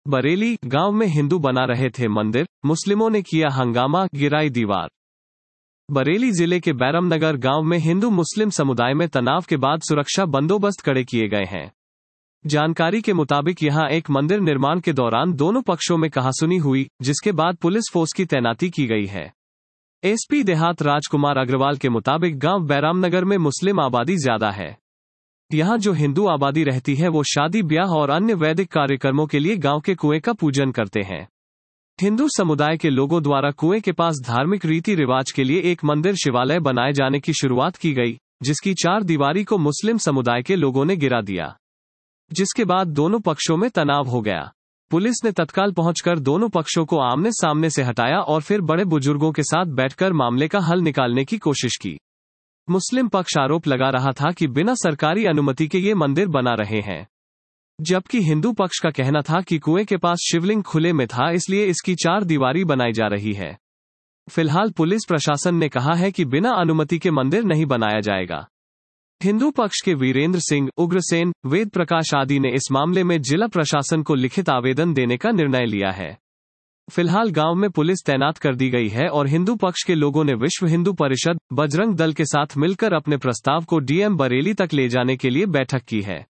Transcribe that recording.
बरेली गांव में हिंदू बना रहे थे मंदिर, मुस्लिमों ने किया हंगामा, गिराई दीवार। बरेली जिले के बैरमनगर गांव में हिंदू मुस्लिम समुदाय में तनाव के बाद सुरक्षा बंदोबस्त कड़े किए गए हैं। जानकारी के मुताबिक यहां एक मंदिर निर्माण के दौरान दोनों पक्षों में कहासुनी हुई, जिसके बाद पुलिस फोर्स की तैनाती की गई है। एसपी देहात राजकुमार अग्रवाल के मुताबिक गांव बैरमनगर में मुस्लिम आबादी ज्यादा है। यहाँ जो हिंदू आबादी रहती है वो शादी ब्याह और अन्य वैदिक कार्यक्रमों के लिए गांव के कुएं का पूजन करते हैं। हिंदू समुदाय के लोगों द्वारा कुएं के पास धार्मिक रीति रिवाज के लिए एक मंदिर शिवालय बनाए जाने की शुरुआत की गई, जिसकी चार दीवारी को मुस्लिम समुदाय के लोगों ने गिरा दिया, जिसके बाद दोनों पक्षों में तनाव हो गया। पुलिस ने तत्काल पहुंचकर दोनों पक्षों को आमने सामने से हटाया और फिर बड़े बुजुर्गों के साथ बैठकर मामले का हल निकालने की कोशिश की। मुस्लिम पक्ष आरोप लगा रहा था कि बिना सरकारी अनुमति के ये मंदिर बना रहे हैं, जबकि हिंदू पक्ष का कहना था कि कुएं के पास शिवलिंग खुले में था, इसलिए इसकी चार दीवारी बनाई जा रही है। फिलहाल पुलिस प्रशासन ने कहा है कि बिना अनुमति के मंदिर नहीं बनाया जाएगा। हिंदू पक्ष के वीरेंद्र सिंह, उग्रसेन, वेद प्रकाश आदि ने इस मामले में जिला प्रशासन को लिखित आवेदन देने का निर्णय लिया है। फिलहाल गांव में पुलिस तैनात कर दी गई है और हिंदू पक्ष के लोगों ने विश्व हिंदू परिषद, बजरंग दल के साथ मिलकर अपने प्रस्ताव को डीएम बरेली तक ले जाने के लिए बैठक की है।